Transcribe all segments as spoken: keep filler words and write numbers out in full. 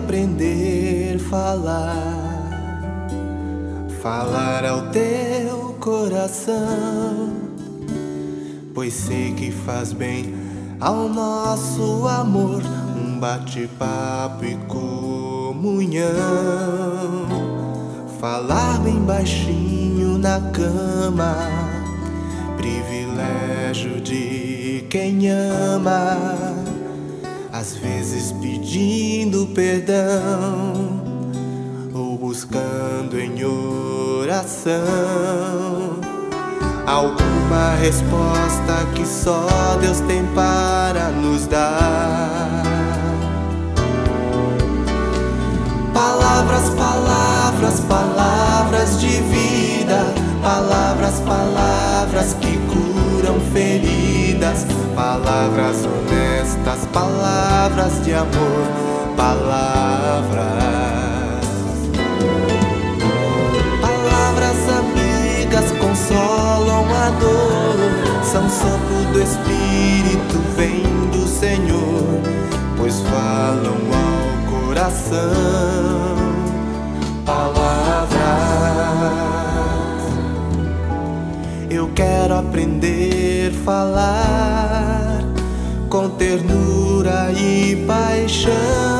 aprender a falar, falar ao teu coração, pois sei que faz bem ao nosso amor, um bate-papo e comunhão. Falar bem baixinho na cama, privilégio de quem ama, às vezes pedindo perdão ou buscando em oração alguma resposta que só Deus tem para nos dar. Palavras, palavras, palavras de vida, palavras, palavras que curam feridas, palavras honestas, palavras de amor, palavras, palavras amigas consolam a dor, são sopro do Espírito, vem do Senhor, pois falam ao coração. Palavras, eu quero aprender a falar com ternura e paixão,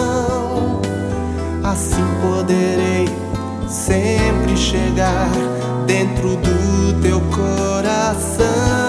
assim poderei sempre chegar dentro do teu coração.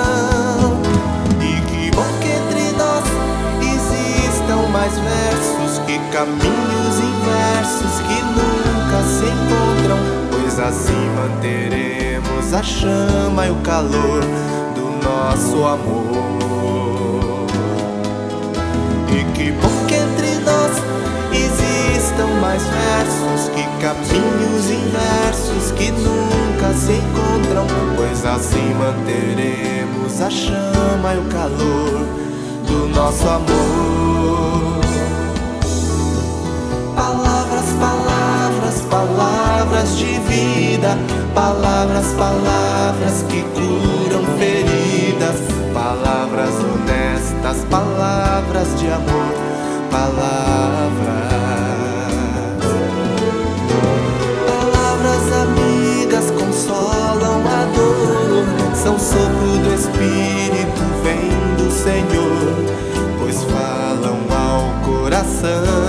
E que bom que entre nós existam mais versos que caminhos inversos que nunca se encontram, pois assim manteremos a chama e o calor do nosso amor. E que bom que entre nós existam mais versos que caminhos inversos que nunca se encontram, pois assim manteremos a chama e o calor do nosso amor. Palavras, palavras, palavras de vida, palavras, palavras que curam feridas, palavras honestas, palavras de amor, palavras, palavras amigas consolam a dor, são sopro do Espírito, vem do Senhor, pois falam ao coração.